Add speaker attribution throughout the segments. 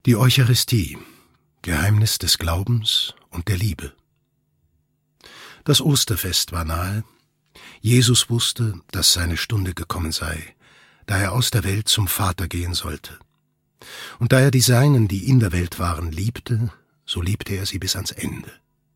Speaker 1: Die Eucharistie, Geheimnis des Glaubens und der Liebe. Das Osterfest war nahe. Jesus wusste, dass seine Stunde gekommen sei, da er aus der Welt zum Vater gehen sollte. Und da er die Seinen, die in der Welt waren, liebte, so liebte er sie bis ans Ende.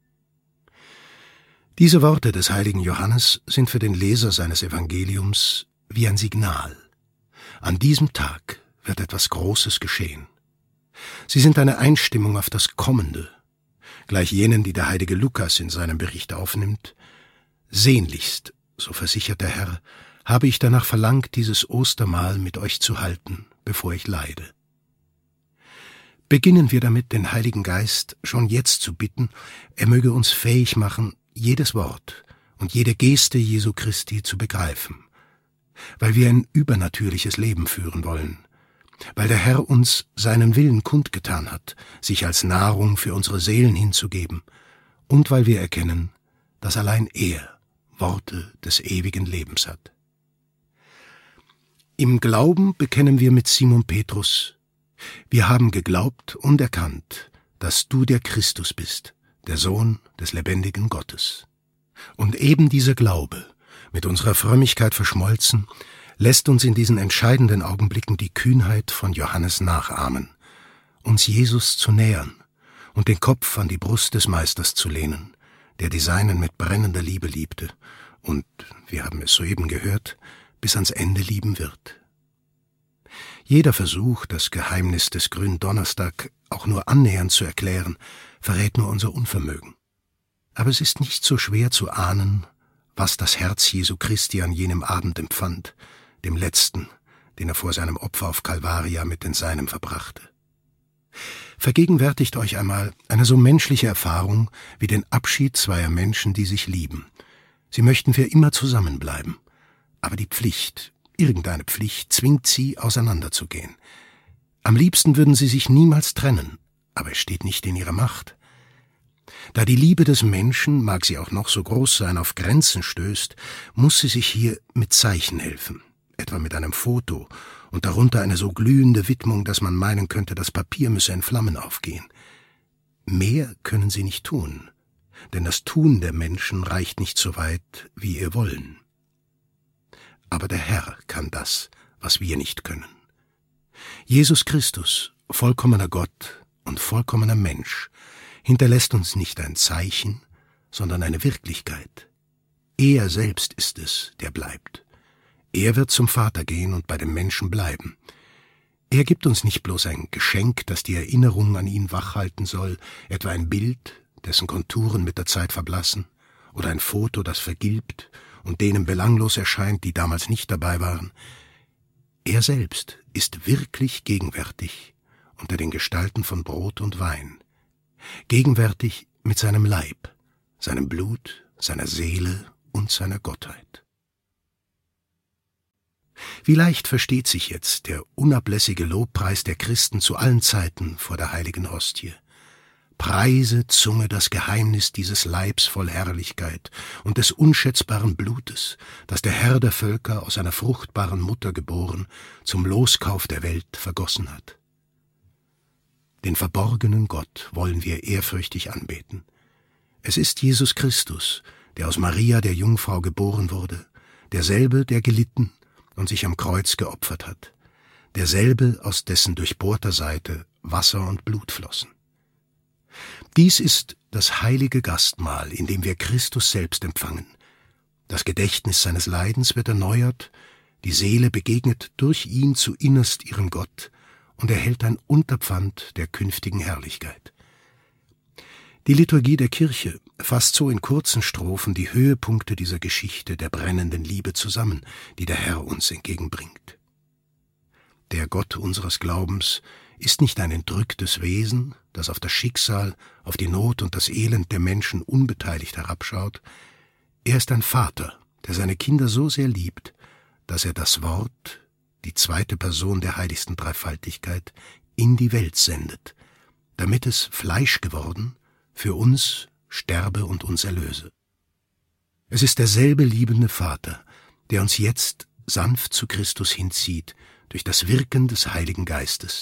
Speaker 1: Diese Worte des heiligen Johannes sind für den Leser seines Evangeliums wie ein Signal. An diesem Tag wird etwas Großes geschehen. Sie sind eine Einstimmung auf das Kommende, gleich jenen, die der heilige Lukas in seinem Bericht aufnimmt. Sehnlichst, so versichert der Herr, habe ich danach verlangt, dieses Ostermahl mit euch zu halten, bevor ich leide. Beginnen wir damit, den Heiligen Geist schon jetzt zu bitten, er möge uns fähig machen, jedes Wort und jede Geste Jesu Christi zu begreifen, weil wir ein übernatürliches Leben führen wollen, weil der Herr uns seinen Willen kundgetan hat, sich als Nahrung für unsere Seelen hinzugeben, und weil wir erkennen, dass allein er Worte des ewigen Lebens hat. Im Glauben bekennen wir mit Simon Petrus: Wir haben geglaubt und erkannt, dass du der Christus bist, der Sohn des lebendigen Gottes. Und eben dieser Glaube, mit unserer Frömmigkeit verschmolzen, lässt uns in diesen entscheidenden Augenblicken die Kühnheit von Johannes nachahmen, uns Jesus zu nähern und den Kopf an die Brust des Meisters zu lehnen, der die Seinen mit brennender Liebe liebte und, wir haben es soeben gehört, bis ans Ende lieben wird. Jeder Versuch, das Geheimnis des Gründonnerstag auch nur annähernd zu erklären, verrät nur unser Unvermögen. Aber es ist nicht so schwer zu ahnen, was das Herz Jesu Christi an jenem Abend empfand, dem letzten, den er vor seinem Opfer auf Kalvaria mit den Seinen verbrachte. Vergegenwärtigt euch einmal eine so menschliche Erfahrung wie den Abschied zweier Menschen, die sich lieben. Sie möchten für immer zusammenbleiben, aber die Pflicht, irgendeine Pflicht, zwingt sie, auseinanderzugehen. Am liebsten würden sie sich niemals trennen, aber es steht nicht in ihrer Macht. Da die Liebe des Menschen, mag sie auch noch so groß sein, auf Grenzen stößt, muss sie sich hier mit Zeichen helfen, etwa mit einem Foto und darunter eine so glühende Widmung, dass man meinen könnte, das Papier müsse in Flammen aufgehen. Mehr können sie nicht tun, denn das Tun der Menschen reicht nicht so weit wie ihr Wollen. Aber der Herr kann das, was wir nicht können. Jesus Christus, vollkommener Gott und vollkommener Mensch, hinterlässt uns nicht ein Zeichen, sondern eine Wirklichkeit. Er selbst ist es, der bleibt. Er wird zum Vater gehen und bei dem Menschen bleiben. Er gibt uns nicht bloß ein Geschenk, das die Erinnerung an ihn wachhalten soll, etwa ein Bild, dessen Konturen mit der Zeit verblassen, oder ein Foto, das vergilbt und denen belanglos erscheint, die damals nicht dabei waren. Er selbst ist wirklich gegenwärtig unter den Gestalten von Brot und Wein, gegenwärtig mit seinem Leib, seinem Blut, seiner Seele und seiner Gottheit. Wie leicht versteht sich jetzt der unablässige Lobpreis der Christen zu allen Zeiten vor der heiligen Hostie. Preise, Zunge, das Geheimnis dieses Leibs voll Herrlichkeit und des unschätzbaren Blutes, das der Herr der Völker aus einer fruchtbaren Mutter geboren, zum Loskauf der Welt vergossen hat. Den verborgenen Gott wollen wir ehrfürchtig anbeten. Es ist Jesus Christus, der aus Maria der Jungfrau geboren wurde, derselbe, der gelitten und sich am Kreuz geopfert hat, derselbe, aus dessen durchbohrter Seite Wasser und Blut flossen. Dies ist das heilige Gastmahl, in dem wir Christus selbst empfangen. Das Gedächtnis seines Leidens wird erneuert, die Seele begegnet durch ihn zu innerst ihrem Gott und erhält ein Unterpfand der künftigen Herrlichkeit. Die Liturgie der Kirche fasst so in kurzen Strophen die Höhepunkte dieser Geschichte der brennenden Liebe zusammen, die der Herr uns entgegenbringt. Der Gott unseres Glaubens ist nicht ein entrücktes Wesen, das auf das Schicksal, auf die Not und das Elend der Menschen unbeteiligt herabschaut. Er ist ein Vater, der seine Kinder so sehr liebt, dass er das Wort, die zweite Person der heiligsten Dreifaltigkeit, in die Welt sendet, damit es Fleisch geworden für uns sterbe und uns erlöse. Es ist derselbe liebende Vater, der uns jetzt sanft zu Christus hinzieht durch das Wirken des Heiligen Geistes,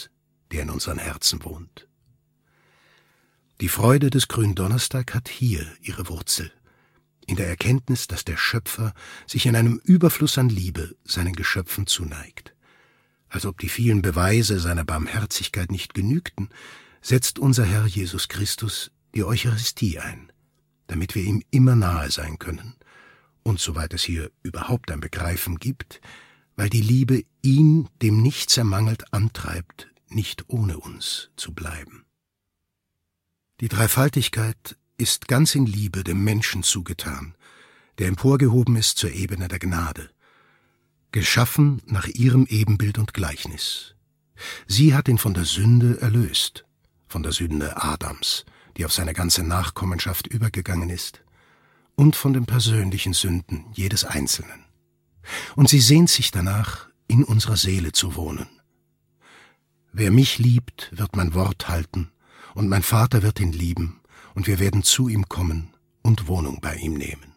Speaker 1: der in unseren Herzen wohnt. Die Freude des Gründonnerstag hat hier ihre Wurzel, in der Erkenntnis, dass der Schöpfer sich in einem Überfluss an Liebe seinen Geschöpfen zuneigt. Als ob die vielen Beweise seiner Barmherzigkeit nicht genügten, setzt unser Herr Jesus Christus die Eucharistie ein, damit wir ihm immer nahe sein können und, soweit es hier überhaupt ein Begreifen gibt, weil die Liebe ihn, dem nichts ermangelt, antreibt, nicht ohne uns zu bleiben. Die Dreifaltigkeit ist ganz in Liebe dem Menschen zugetan, der emporgehoben ist zur Ebene der Gnade, geschaffen nach ihrem Ebenbild und Gleichnis. Sie hat ihn von der Sünde erlöst, von der Sünde Adams, die auf seine ganze Nachkommenschaft übergegangen ist, und von den persönlichen Sünden jedes Einzelnen. Und sie sehnt sich danach, in unserer Seele zu wohnen. Wer mich liebt, wird mein Wort halten, und mein Vater wird ihn lieben, und wir werden zu ihm kommen und Wohnung bei ihm nehmen.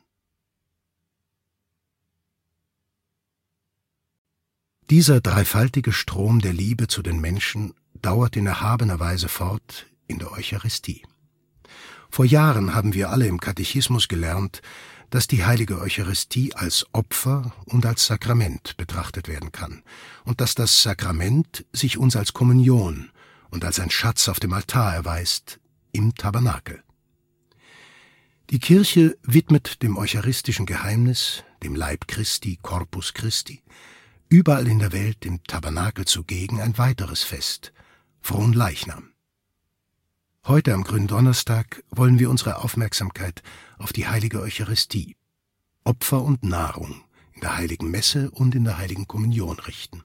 Speaker 1: Dieser dreifaltige Strom der Liebe zu den Menschen dauert in erhabener Weise fort in der Eucharistie. Vor Jahren haben wir alle im Katechismus gelernt, dass die heilige Eucharistie als Opfer und als Sakrament betrachtet werden kann und dass das Sakrament sich uns als Kommunion und als ein Schatz auf dem Altar erweist, im Tabernakel. Die Kirche widmet dem eucharistischen Geheimnis, dem Leib Christi, Corpus Christi, überall in der Welt im Tabernakel zugegen ein weiteres Fest, Fronleichnam. Heute am Gründonnerstag wollen wir unsere Aufmerksamkeit auf die heilige Eucharistie, Opfer und Nahrung in der heiligen Messe und in der heiligen Kommunion richten.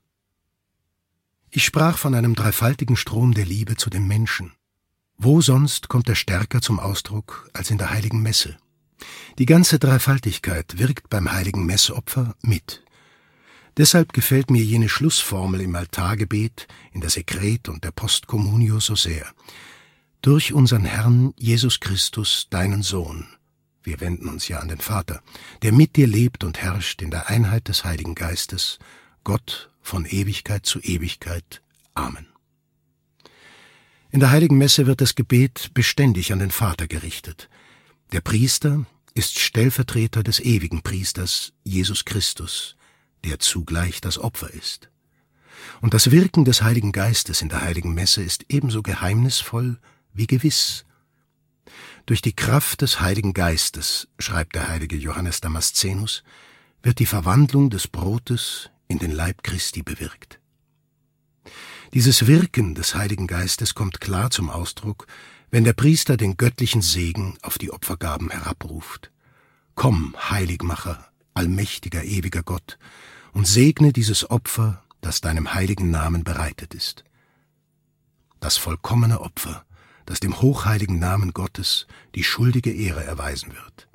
Speaker 1: Ich sprach von einem dreifaltigen Strom der Liebe zu dem Menschen. Wo sonst kommt er stärker zum Ausdruck als in der heiligen Messe? Die ganze Dreifaltigkeit wirkt beim heiligen Messopfer mit. Deshalb gefällt mir jene Schlussformel im Altargebet, in der Sekret und der Postcommunio so sehr. Durch unseren Herrn Jesus Christus, deinen Sohn, wir wenden uns ja an den Vater, der mit dir lebt und herrscht in der Einheit des Heiligen Geistes, Gott von Ewigkeit zu Ewigkeit. Amen. In der heiligen Messe wird das Gebet beständig an den Vater gerichtet. Der Priester ist Stellvertreter des ewigen Priesters, Jesus Christus, der zugleich das Opfer ist. Und das Wirken des Heiligen Geistes in der heiligen Messe ist ebenso geheimnisvoll wie gewiss. Durch die Kraft des Heiligen Geistes, schreibt der heilige Johannes Damaszenus, wird die Verwandlung des Brotes in den Leib Christi bewirkt. Dieses Wirken des Heiligen Geistes kommt klar zum Ausdruck, wenn der Priester den göttlichen Segen auf die Opfergaben herabruft. Komm, Heiligmacher, allmächtiger, ewiger Gott, und segne dieses Opfer, das deinem heiligen Namen bereitet ist. Das vollkommene Opfer, das dem hochheiligen Namen Gottes die schuldige Ehre erweisen wird.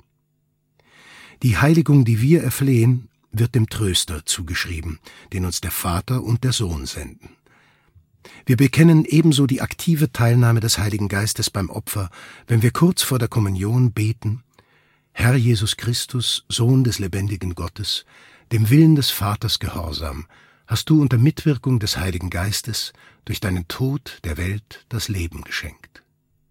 Speaker 1: Die Heiligung, die wir erflehen, wird dem Tröster zugeschrieben, den uns der Vater und der Sohn senden. Wir bekennen ebenso die aktive Teilnahme des Heiligen Geistes beim Opfer, wenn wir kurz vor der Kommunion beten: Herr Jesus Christus, Sohn des lebendigen Gottes, dem Willen des Vaters gehorsam, hast du unter Mitwirkung des Heiligen Geistes durch deinen Tod der Welt das Leben geschenkt.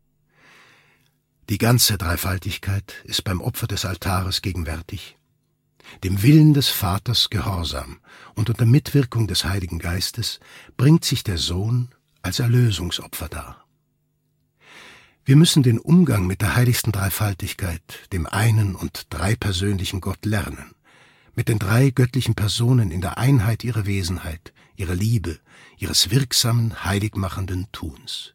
Speaker 1: Die ganze Dreifaltigkeit ist beim Opfer des Altares gegenwärtig. Dem Willen des Vaters gehorsam und unter Mitwirkung des Heiligen Geistes bringt sich der Sohn als Erlösungsopfer dar. Wir müssen den Umgang mit der heiligsten Dreifaltigkeit, dem einen und dreipersönlichen Gott, lernen, mit den drei göttlichen Personen in der Einheit ihrer Wesenheit, ihrer Liebe, ihres wirksamen, heiligmachenden Tuns.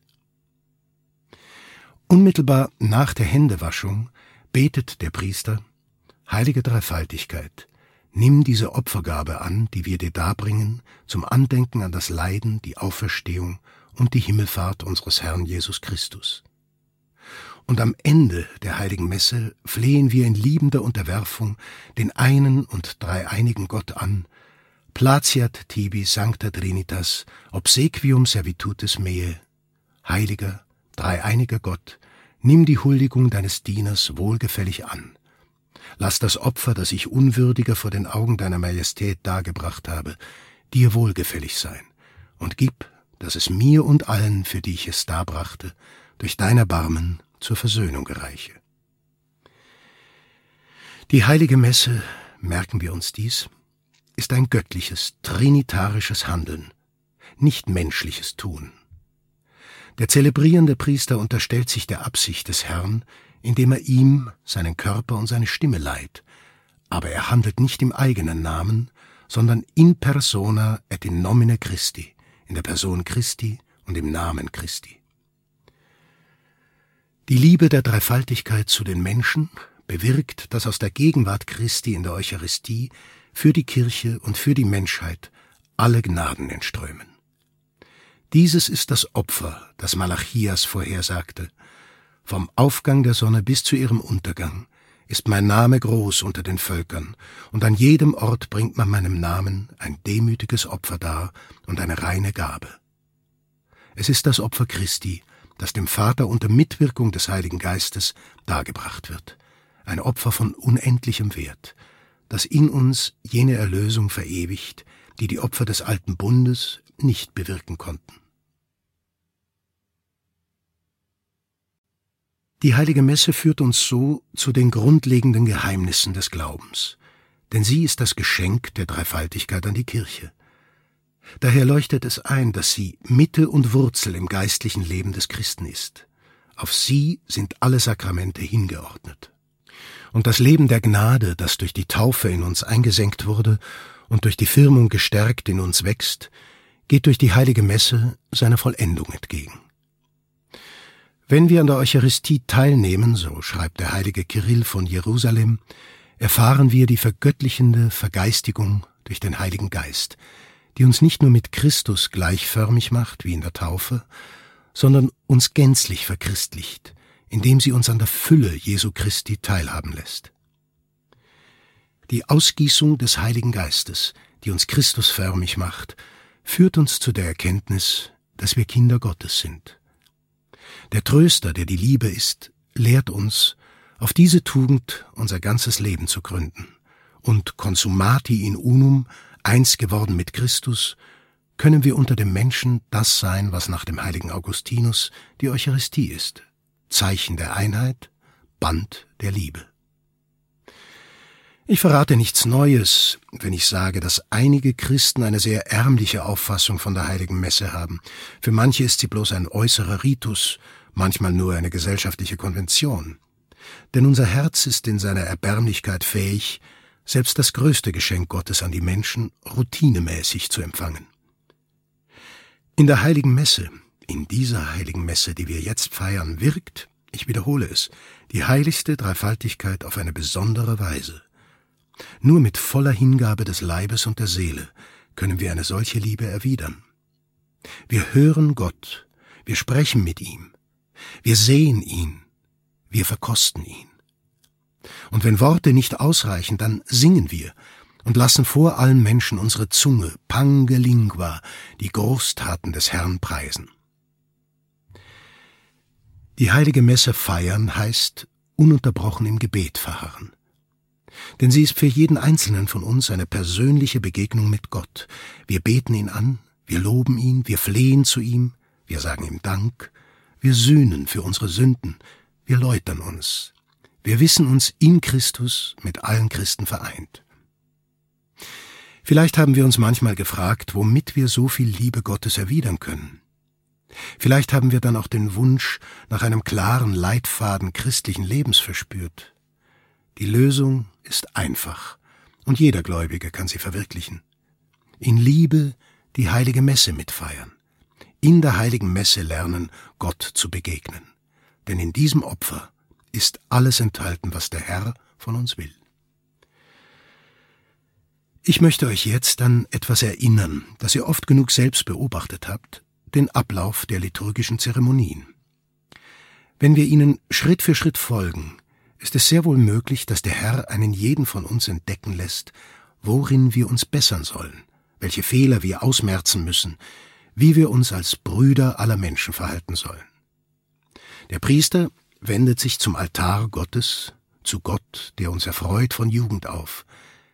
Speaker 1: Unmittelbar nach der Händewaschung betet der Priester: Heilige Dreifaltigkeit, nimm diese Opfergabe an, die wir dir darbringen, zum Andenken an das Leiden, die Auferstehung und die Himmelfahrt unseres Herrn Jesus Christus. Und am Ende der heiligen Messe flehen wir in liebender Unterwerfung den einen und dreieinigen Gott an: Placiat tibi sancta Trinitas, obsequium servitutis meae. Heiliger, dreieiniger Gott, nimm die Huldigung deines Dieners wohlgefällig an. Lass das Opfer, das ich unwürdiger vor den Augen deiner Majestät dargebracht habe, dir wohlgefällig sein, und gib, dass es mir und allen, für die ich es darbrachte, durch dein Erbarmen zur Versöhnung gereiche. Die heilige Messe, merken wir uns dies, ist ein göttliches, trinitarisches Handeln, nicht menschliches Tun. Der zelebrierende Priester unterstellt sich der Absicht des Herrn, indem er ihm seinen Körper und seine Stimme leiht, aber er handelt nicht im eigenen Namen, sondern in persona et in nomine Christi, in der Person Christi und im Namen Christi. Die Liebe der Dreifaltigkeit zu den Menschen bewirkt, dass aus der Gegenwart Christi in der Eucharistie für die Kirche und für die Menschheit alle Gnaden entströmen. Dieses ist das Opfer, das Malachias vorhersagte. Vom Aufgang der Sonne bis zu ihrem Untergang ist mein Name groß unter den Völkern, und an jedem Ort bringt man meinem Namen ein demütiges Opfer dar und eine reine Gabe. Es ist das Opfer Christi, das dem Vater unter Mitwirkung des Heiligen Geistes dargebracht wird, ein Opfer von unendlichem Wert, das in uns jene Erlösung verewigt, die die Opfer des alten Bundes nicht bewirken konnten. Die Heilige Messe führt uns so zu den grundlegenden Geheimnissen des Glaubens, denn sie ist das Geschenk der Dreifaltigkeit an die Kirche. Daher leuchtet es ein, dass sie Mitte und Wurzel im geistlichen Leben des Christen ist. Auf sie sind alle Sakramente hingeordnet. Und das Leben der Gnade, das durch die Taufe in uns eingesenkt wurde und durch die Firmung gestärkt in uns wächst, geht durch die Heilige Messe seiner Vollendung entgegen. Wenn wir an der Eucharistie teilnehmen, so schreibt der heilige Kyrill von Jerusalem, erfahren wir die vergöttlichende Vergeistigung durch den Heiligen Geist, die uns nicht nur mit Christus gleichförmig macht, wie in der Taufe, sondern uns gänzlich verchristlicht, indem sie uns an der Fülle Jesu Christi teilhaben lässt. Die Ausgießung des Heiligen Geistes, die uns Christusförmig macht, führt uns zu der Erkenntnis, dass wir Kinder Gottes sind. Der Tröster, der die Liebe ist, lehrt uns, auf diese Tugend unser ganzes Leben zu gründen. Und consummati in unum, eins geworden mit Christus, können wir unter dem Menschen das sein, was nach dem heiligen Augustinus die Eucharistie ist. Zeichen der Einheit, Band der Liebe. Ich verrate nichts Neues, wenn ich sage, dass einige Christen eine sehr ärmliche Auffassung von der Heiligen Messe haben. Für manche ist sie bloß ein äußerer Ritus, manchmal nur eine gesellschaftliche Konvention. Denn unser Herz ist in seiner Erbärmlichkeit fähig, selbst das größte Geschenk Gottes an die Menschen routinemäßig zu empfangen. In der Heiligen Messe, in dieser Heiligen Messe, die wir jetzt feiern, wirkt, ich wiederhole es, die heiligste Dreifaltigkeit auf eine besondere Weise. Nur mit voller Hingabe des Leibes und der Seele können wir eine solche Liebe erwidern. Wir hören Gott, wir sprechen mit ihm, wir sehen ihn, wir verkosten ihn. Und wenn Worte nicht ausreichen, dann singen wir und lassen vor allen Menschen unsere Zunge, pange lingua, die Großtaten des Herrn preisen. Die Heilige Messe feiern heißt ununterbrochen im Gebet verharren. Denn sie ist für jeden Einzelnen von uns eine persönliche Begegnung mit Gott. Wir beten ihn an, wir loben ihn, wir flehen zu ihm, wir sagen ihm Dank, wir sühnen für unsere Sünden, wir läutern uns. Wir wissen uns in Christus mit allen Christen vereint. Vielleicht haben wir uns manchmal gefragt, womit wir so viel Liebe Gottes erwidern können. Vielleicht haben wir dann auch den Wunsch nach einem klaren Leitfaden christlichen Lebens verspürt. Die Lösung ist einfach, und jeder Gläubige kann sie verwirklichen. In Liebe die Heilige Messe mitfeiern, in der Heiligen Messe lernen, Gott zu begegnen. Denn in diesem Opfer ist alles enthalten, was der Herr von uns will. Ich möchte euch jetzt an etwas erinnern, das ihr oft genug selbst beobachtet habt, den Ablauf der liturgischen Zeremonien. Wenn wir ihnen Schritt für Schritt folgen, ist es sehr wohl möglich, dass der Herr einen jeden von uns entdecken lässt, worin wir uns bessern sollen, welche Fehler wir ausmerzen müssen, wie wir uns als Brüder aller Menschen verhalten sollen. Der Priester wendet sich zum Altar Gottes, zu Gott, der uns erfreut von Jugend auf.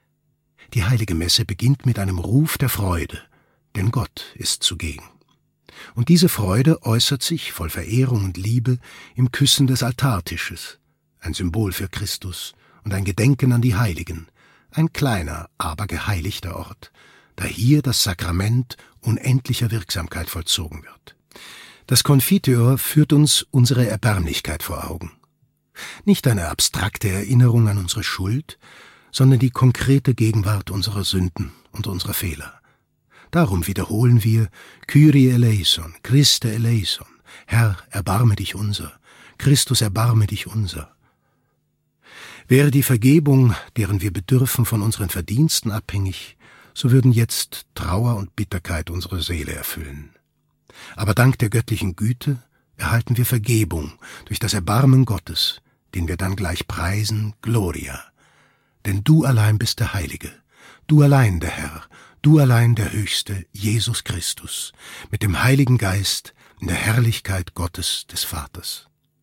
Speaker 1: Die Heilige Messe beginnt mit einem Ruf der Freude, denn Gott ist zugegen. Und diese Freude äußert sich voll Verehrung und Liebe im Küssen des Altartisches, ein Symbol für Christus und ein Gedenken an die Heiligen, ein kleiner, aber geheiligter Ort, da hier das Sakrament unendlicher Wirksamkeit vollzogen wird. Das Confiteor führt uns unsere Erbärmlichkeit vor Augen. Nicht eine abstrakte Erinnerung an unsere Schuld, sondern die konkrete Gegenwart unserer Sünden und unserer Fehler. Darum wiederholen wir Kyrie eleison, Christe eleison, Herr, erbarme dich unser, Christus, erbarme dich unser. Wäre die Vergebung, deren wir bedürfen, von unseren Verdiensten abhängig, so würden jetzt Trauer und Bitterkeit unsere Seele erfüllen. Aber dank der göttlichen Güte erhalten wir Vergebung durch das Erbarmen Gottes, den wir dann gleich preisen, Gloria. Denn du allein bist der Heilige, du allein der Herr, du allein der Höchste, Jesus Christus, mit dem Heiligen Geist in der Herrlichkeit Gottes des Vaters.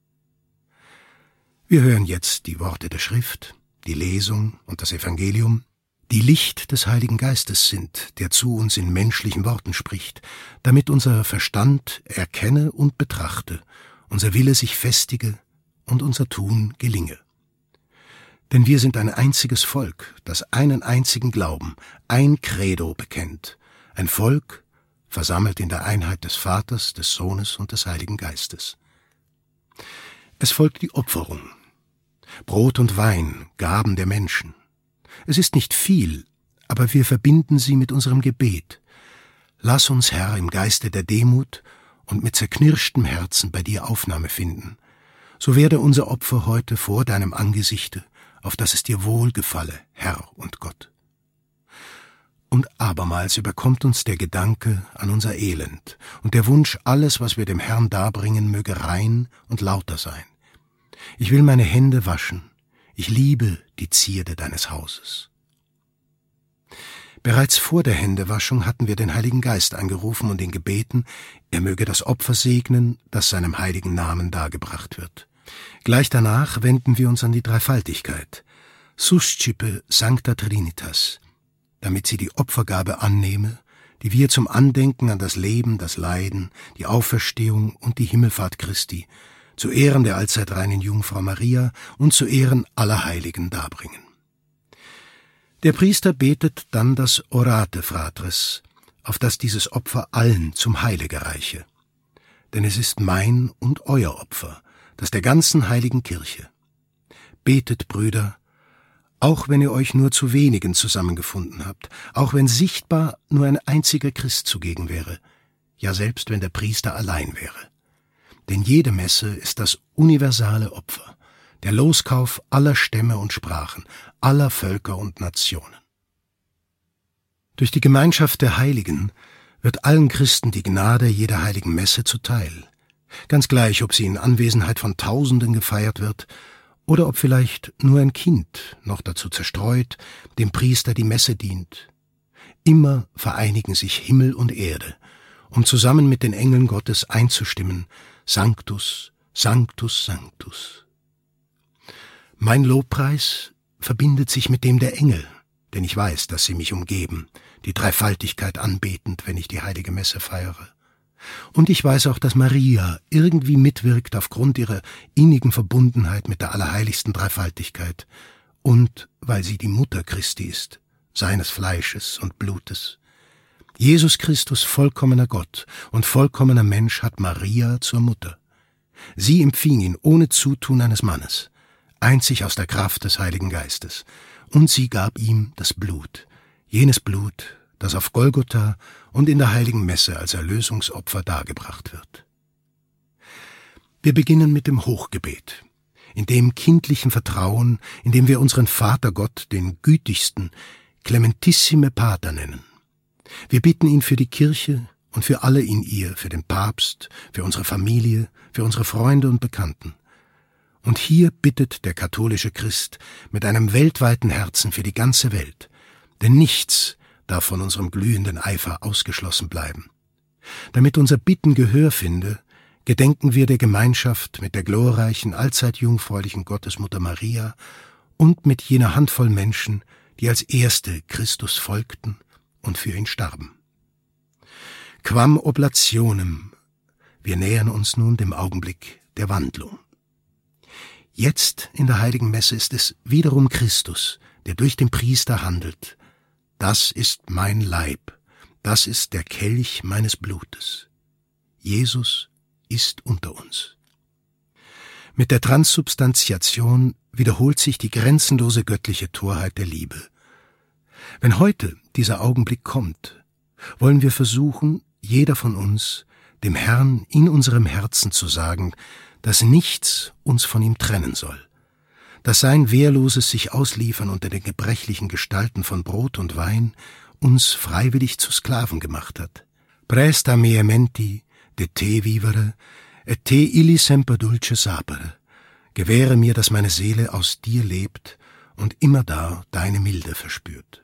Speaker 1: Wir hören jetzt die Worte der Schrift, die Lesung und das Evangelium, die Licht des Heiligen Geistes sind, der zu uns in menschlichen Worten spricht, damit unser Verstand erkenne und betrachte, unser Wille sich festige und unser Tun gelinge. Denn wir sind ein einziges Volk, das einen einzigen Glauben, ein Credo bekennt, ein Volk, versammelt in der Einheit des Vaters, des Sohnes und des Heiligen Geistes. Es folgt die Opferung. Brot und Wein, Gaben der Menschen. Es ist nicht viel, aber wir verbinden sie mit unserem Gebet. Lass uns, Herr, im Geiste der Demut und mit zerknirschtem Herzen bei dir Aufnahme finden. So werde unser Opfer heute vor deinem Angesichte, auf dass es dir wohlgefalle, Herr und Gott. Und abermals überkommt uns der Gedanke an unser Elend und der Wunsch, alles, was wir dem Herrn darbringen, möge rein und lauter sein. Ich will meine Hände waschen, ich liebe die Zierde deines Hauses. Bereits vor der Händewaschung hatten wir den Heiligen Geist angerufen und ihn gebeten, er möge das Opfer segnen, das seinem heiligen Namen dargebracht wird. Gleich danach wenden wir uns an die Dreifaltigkeit, suscipe sancta Trinitas, damit sie die Opfergabe annehme, die wir zum Andenken an das Leben, das Leiden, die Auferstehung und die Himmelfahrt Christi, zu Ehren der allzeitreinen Jungfrau Maria und zu Ehren aller Heiligen darbringen. Der Priester betet dann das Orate Fratres, auf dass dieses Opfer allen zum Heile gereiche. Denn es ist mein und euer Opfer, das der ganzen heiligen Kirche. Betet, Brüder, auch wenn ihr euch nur zu wenigen zusammengefunden habt, auch wenn sichtbar nur ein einziger Christ zugegen wäre, ja selbst wenn der Priester allein wäre. Denn jede Messe ist das universale Opfer, der Loskauf aller Stämme und Sprachen, aller Völker und Nationen. Durch die Gemeinschaft der Heiligen wird allen Christen die Gnade jeder heiligen Messe zuteil, ganz gleich, ob sie in Anwesenheit von Tausenden gefeiert wird oder ob vielleicht nur ein Kind, noch dazu zerstreut, dem Priester die Messe dient. Immer vereinigen sich Himmel und Erde, um zusammen mit den Engeln Gottes einzustimmen, Sanctus, Sanctus, Sanctus. Mein Lobpreis verbindet sich mit dem der Engel, denn ich weiß, dass sie mich umgeben, die Dreifaltigkeit anbetend, wenn ich die heilige Messe feiere. Und ich weiß auch, dass Maria irgendwie mitwirkt aufgrund ihrer innigen Verbundenheit mit der allerheiligsten Dreifaltigkeit und weil sie die Mutter Christi ist, seines Fleisches und Blutes. Jesus Christus, vollkommener Gott und vollkommener Mensch, hat Maria zur Mutter. Sie empfing ihn ohne Zutun eines Mannes, einzig aus der Kraft des Heiligen Geistes, und sie gab ihm das Blut, jenes Blut, das auf Golgotha und in der heiligen Messe als Erlösungsopfer dargebracht wird. Wir beginnen mit dem Hochgebet, in dem kindlichen Vertrauen, in dem wir unseren Vater Gott, den gütigsten, Clementissime Pater nennen. Wir bitten ihn für die Kirche und für alle in ihr, für den Papst, für unsere Familie, für unsere Freunde und Bekannten. Und hier bittet der katholische Christ mit einem weltweiten Herzen für die ganze Welt, denn nichts darf von unserem glühenden Eifer ausgeschlossen bleiben. Damit unser Bitten Gehör finde, gedenken wir der Gemeinschaft mit der glorreichen, allzeit jungfräulichen Gottesmutter Maria und mit jener Handvoll Menschen, die als Erste Christus folgten und für ihn starben. Quam oblationem. Wir nähern uns nun dem Augenblick der Wandlung. Jetzt in der heiligen Messe ist es wiederum Christus, der durch den Priester handelt. Das ist mein Leib, das ist der Kelch meines Blutes. Jesus ist unter uns. Mit der Transsubstantiation wiederholt sich die grenzenlose göttliche Torheit der Liebe. Wenn heute dieser Augenblick kommt, wollen wir versuchen, jeder von uns, dem Herrn in unserem Herzen zu sagen, dass nichts uns von ihm trennen soll, dass sein wehrloses sich ausliefern unter den gebrechlichen Gestalten von Brot und Wein uns freiwillig zu Sklaven gemacht hat. Presta mie menti de te vivere, et te illi semper dulce sapere. Gewähre mir, dass meine Seele aus dir lebt und immerdar deine Milde verspürt.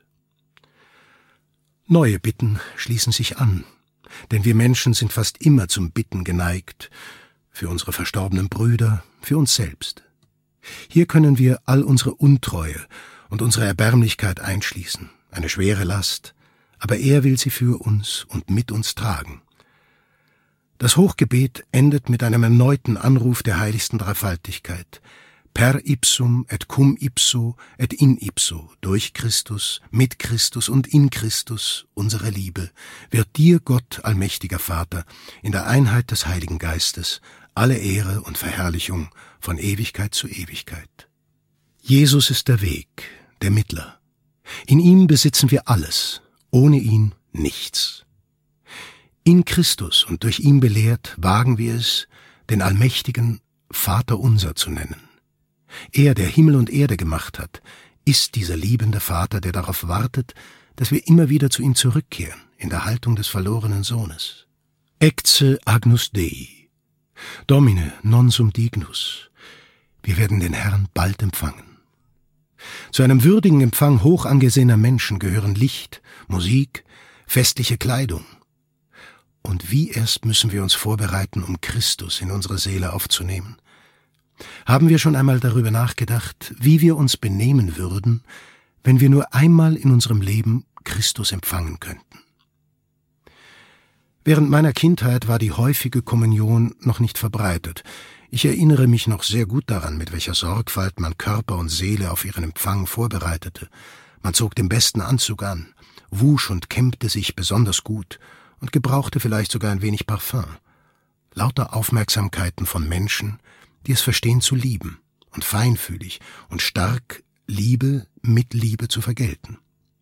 Speaker 1: Neue Bitten schließen sich an, denn wir Menschen sind fast immer zum Bitten geneigt, für unsere verstorbenen Brüder, für uns selbst. Hier können wir all unsere Untreue und unsere Erbärmlichkeit einschließen, eine schwere Last, aber er will sie für uns und mit uns tragen. Das Hochgebet endet mit einem erneuten Anruf der heiligsten Dreifaltigkeit. Per ipsum et cum ipso et in ipso, durch Christus, mit Christus und in Christus, unsere Liebe, wird dir, Gott, allmächtiger Vater, in der Einheit des Heiligen Geistes, alle Ehre und Verherrlichung von Ewigkeit zu Ewigkeit. Jesus ist der Weg, der Mittler. In ihm besitzen wir alles, ohne ihn nichts. In Christus und durch ihn belehrt, wagen wir es, den allmächtigen Vater unser zu nennen. Er, der Himmel und Erde gemacht hat, ist dieser liebende Vater, der darauf wartet, dass wir immer wieder zu ihm zurückkehren, in der Haltung des verlorenen Sohnes. Ecce agnus Dei. Domine, non sum dignus. Wir werden den Herrn bald empfangen. Zu einem würdigen Empfang hoch angesehener Menschen gehören Licht, Musik, festliche Kleidung. Und wie erst müssen wir uns vorbereiten, um Christus in unsere Seele aufzunehmen? Haben wir schon einmal darüber nachgedacht, wie wir uns benehmen würden, wenn wir nur einmal in unserem Leben Christus empfangen könnten? Während meiner Kindheit war die häufige Kommunion noch nicht verbreitet. Ich erinnere mich noch sehr gut daran, mit welcher Sorgfalt man Körper und Seele auf ihren Empfang vorbereitete. Man zog den besten Anzug an, wusch und kämmte sich besonders gut und gebrauchte vielleicht sogar ein wenig Parfum. Lauter Aufmerksamkeiten von Menschen, die es verstehen zu lieben und feinfühlig und stark Liebe mit Liebe zu vergelten.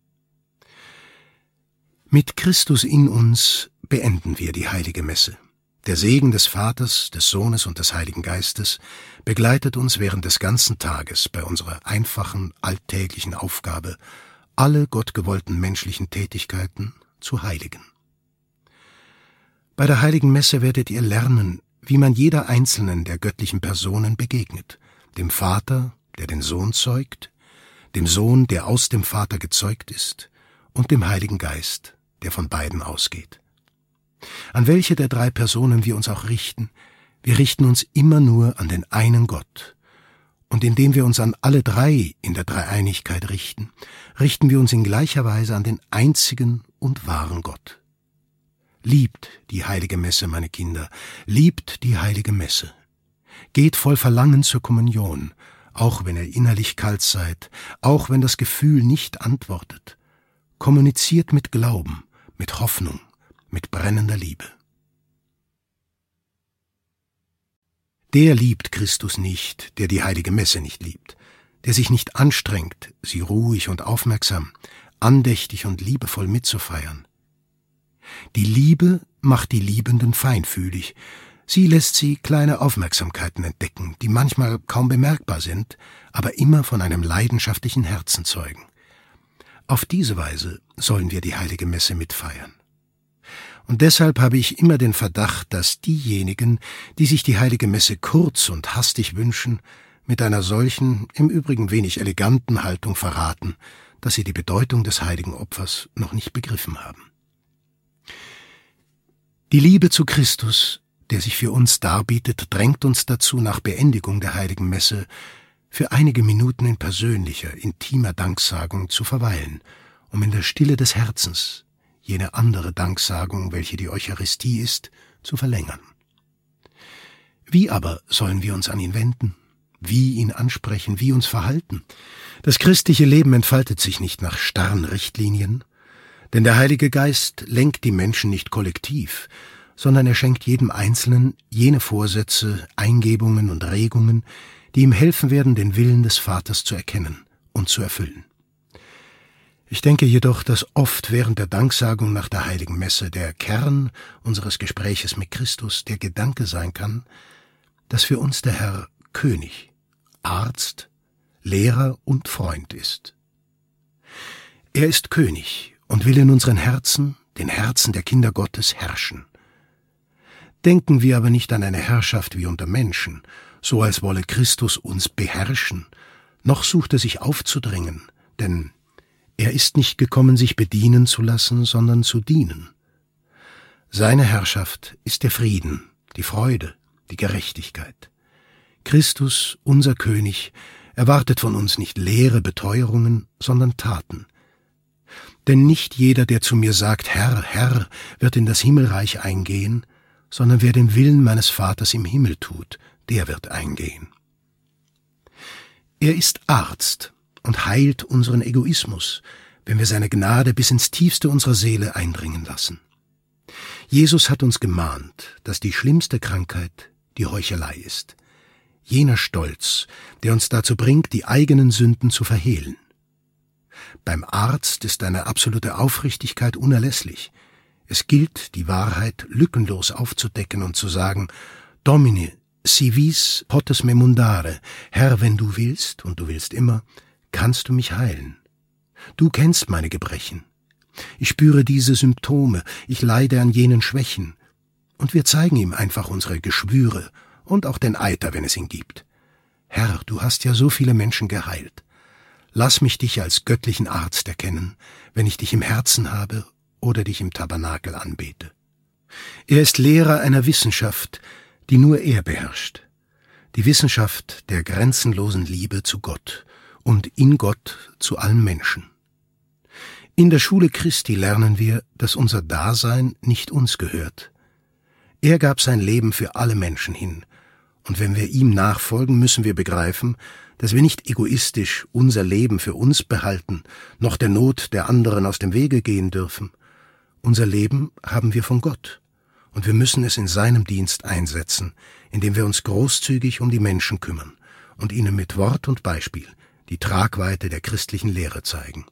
Speaker 1: Mit Christus in uns beenden wir die heilige Messe. Der Segen des Vaters, des Sohnes und des Heiligen Geistes begleitet uns während des ganzen Tages bei unserer einfachen, alltäglichen Aufgabe, alle gottgewollten menschlichen Tätigkeiten zu heiligen. Bei der heiligen Messe werdet ihr lernen, wie man jeder einzelnen der göttlichen Personen begegnet, dem Vater, der den Sohn zeugt, dem Sohn, der aus dem Vater gezeugt ist, und dem Heiligen Geist, der von beiden ausgeht. An welche der drei Personen wir uns auch richten, wir richten uns immer nur an den einen Gott. Und indem wir uns an alle drei in der Dreieinigkeit richten, richten wir uns in gleicher Weise an den einzigen und wahren Gott. Liebt die heilige Messe, meine Kinder, liebt die heilige Messe. Geht voll Verlangen zur Kommunion, auch wenn ihr innerlich kalt seid, auch wenn das Gefühl nicht antwortet. Kommuniziert mit Glauben, mit Hoffnung, mit brennender Liebe. Der liebt Christus nicht, der die heilige Messe nicht liebt, der sich nicht anstrengt, sie ruhig und aufmerksam, andächtig und liebevoll mitzufeiern. Die Liebe macht die Liebenden feinfühlig. Sie lässt sie kleine Aufmerksamkeiten entdecken, die manchmal kaum bemerkbar sind, aber immer von einem leidenschaftlichen Herzen zeugen. Auf diese Weise sollen wir die heilige Messe mitfeiern. Und deshalb habe ich immer den Verdacht, dass diejenigen, die sich die heilige Messe kurz und hastig wünschen, mit einer solchen, im Übrigen wenig eleganten Haltung verraten, dass sie die Bedeutung des heiligen Opfers noch nicht begriffen haben. Die Liebe zu Christus, der sich für uns darbietet, drängt uns dazu, nach Beendigung der heiligen Messe für einige Minuten in persönlicher, intimer Danksagung zu verweilen, um in der Stille des Herzens jene andere Danksagung, welche die Eucharistie ist, zu verlängern. Wie aber sollen wir uns an ihn wenden? Wie ihn ansprechen? Wie uns verhalten? Das christliche Leben entfaltet sich nicht nach starren Richtlinien, denn der Heilige Geist lenkt die Menschen nicht kollektiv, sondern er schenkt jedem Einzelnen jene Vorsätze, Eingebungen und Regungen, die ihm helfen werden, den Willen des Vaters zu erkennen und zu erfüllen. Ich denke jedoch, dass oft während der Danksagung nach der Heiligen Messe der Kern unseres Gespräches mit Christus der Gedanke sein kann, dass für uns der Herr König, Arzt, Lehrer und Freund ist. Er ist König und will in unseren Herzen, den Herzen der Kinder Gottes, herrschen. Denken wir aber nicht an eine Herrschaft wie unter Menschen, so als wolle Christus uns beherrschen, noch sucht er sich aufzudrängen, denn er ist nicht gekommen, sich bedienen zu lassen, sondern zu dienen. Seine Herrschaft ist der Frieden, die Freude, die Gerechtigkeit. Christus, unser König, erwartet von uns nicht leere Beteuerungen, sondern Taten. Denn nicht jeder, der zu mir sagt, Herr, Herr, wird in das Himmelreich eingehen, sondern wer den Willen meines Vaters im Himmel tut, der wird eingehen. Er ist Arzt und heilt unseren Egoismus, wenn wir seine Gnade bis ins Tiefste unserer Seele eindringen lassen. Jesus hat uns gemahnt, dass die schlimmste Krankheit die Heuchelei ist, jener Stolz, der uns dazu bringt, die eigenen Sünden zu verhehlen. Beim Arzt ist eine absolute Aufrichtigkeit unerlässlich. Es gilt, die Wahrheit lückenlos aufzudecken und zu sagen, Domine, si vis potes me mundare, Herr, wenn du willst, und du willst immer, kannst du mich heilen. Du kennst meine Gebrechen. Ich spüre diese Symptome, ich leide an jenen Schwächen. Und wir zeigen ihm einfach unsere Geschwüre und auch den Eiter, wenn es ihn gibt. Herr, du hast ja so viele Menschen geheilt. Lass mich dich als göttlichen Arzt erkennen, wenn ich dich im Herzen habe oder dich im Tabernakel anbete. Er ist Lehrer einer Wissenschaft, die nur er beherrscht. Die Wissenschaft der grenzenlosen Liebe zu Gott und in Gott zu allen Menschen. In der Schule Christi lernen wir, dass unser Dasein nicht uns gehört. Er gab sein Leben für alle Menschen hin, und wenn wir ihm nachfolgen, müssen wir begreifen, dass wir nicht egoistisch unser Leben für uns behalten, noch der Not der anderen aus dem Wege gehen dürfen. Unser Leben haben wir von Gott, und wir müssen es in seinem Dienst einsetzen, indem wir uns großzügig um die Menschen kümmern und ihnen mit Wort und Beispiel die Tragweite der christlichen Lehre zeigen.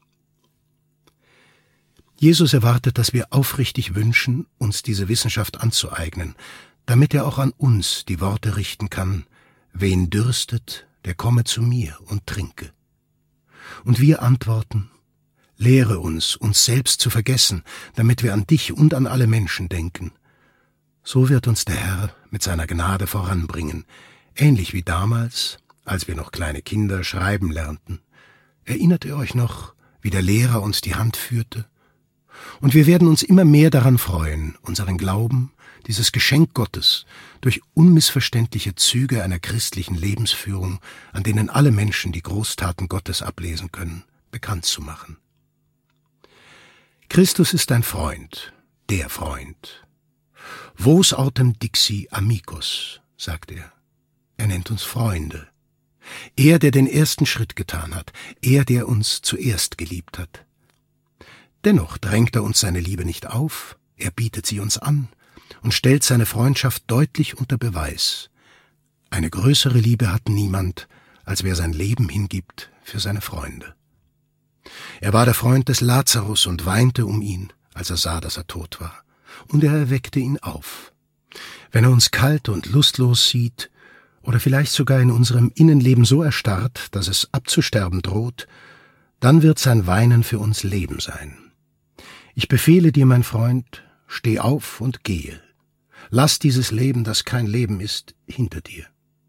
Speaker 1: Jesus erwartet, dass wir aufrichtig wünschen, uns diese Wissenschaft anzueignen, damit er auch an uns die Worte richten kann, wen dürstet, der komme zu mir und trinke. Und wir antworten, lehre uns selbst zu vergessen, damit wir an dich und an alle Menschen denken. So wird uns der Herr mit seiner Gnade voranbringen, ähnlich wie damals, als wir noch kleine Kinder schreiben lernten. Erinnert ihr euch noch, wie der Lehrer uns die Hand führte? Und wir werden uns immer mehr daran freuen, unseren Glauben, dieses Geschenk Gottes, durch unmissverständliche Züge einer christlichen Lebensführung, an denen alle Menschen die Großtaten Gottes ablesen können, bekannt zu machen. Christus ist ein Freund, der Freund. Vos autem dixi amicus, sagt er. Er nennt uns Freunde. Er, der den ersten Schritt getan hat, er, der uns zuerst geliebt hat. Dennoch drängt er uns seine Liebe nicht auf, er bietet sie uns an und stellt seine Freundschaft deutlich unter Beweis. Eine größere Liebe hat niemand, als wer sein Leben hingibt für seine Freunde. Er war der Freund des Lazarus und weinte um ihn, als er sah, dass er tot war, und er erweckte ihn auf. Wenn er uns kalt und lustlos sieht, oder vielleicht sogar in unserem Innenleben so erstarrt, dass es abzusterben droht, dann wird sein Weinen für uns Leben sein. Ich befehle dir, mein Freund, steh auf und gehe. Lass dieses Leben, das kein Leben ist, hinter dir.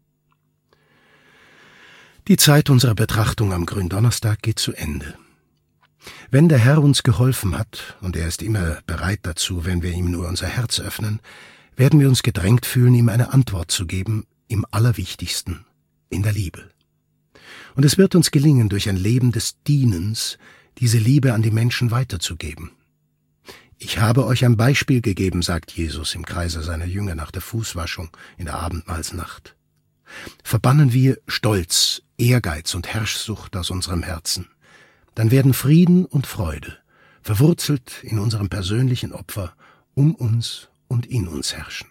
Speaker 1: Die Zeit unserer Betrachtung am Gründonnerstag geht zu Ende. Wenn der Herr uns geholfen hat, und er ist immer bereit dazu, wenn wir ihm nur unser Herz öffnen, werden wir uns gedrängt fühlen, ihm eine Antwort zu geben, im Allerwichtigsten, in der Liebe. Und es wird uns gelingen, durch ein Leben des Dienens diese Liebe an die Menschen weiterzugeben. Ich habe euch ein Beispiel gegeben, sagt Jesus im Kreise seiner Jünger nach der Fußwaschung in der Abendmahlsnacht. Verbannen wir Stolz, Ehrgeiz und Herrschsucht aus unserem Herzen, dann werden Frieden und Freude, verwurzelt in unserem persönlichen Opfer, um uns und in uns herrschen.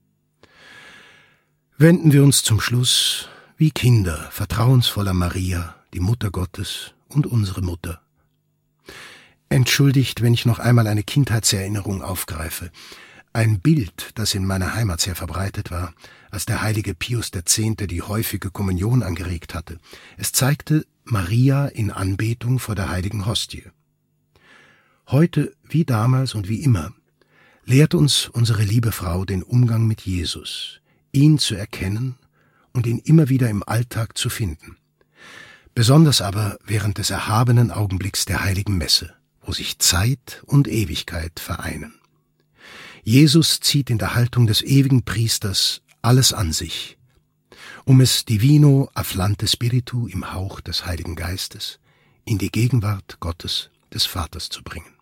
Speaker 1: Wenden wir uns zum Schluss wie Kinder vertrauensvoller Maria, die Mutter Gottes und unsere Mutter. Entschuldigt, wenn ich noch einmal eine Kindheitserinnerung aufgreife. Ein Bild, das in meiner Heimat sehr verbreitet war, als der heilige Pius X. die häufige Kommunion angeregt hatte. Es zeigte Maria in Anbetung vor der heiligen Hostie. Heute, wie damals und wie immer, lehrt uns unsere liebe Frau den Umgang mit Jesus, ihn zu erkennen und ihn immer wieder im Alltag zu finden. Besonders aber während des erhabenen Augenblicks der heiligen Messe, wo sich Zeit und Ewigkeit vereinen. Jesus zieht in der Haltung des ewigen Priesters alles an sich, um es divino afflante spiritu im Hauch des Heiligen Geistes in die Gegenwart Gottes des Vaters zu bringen.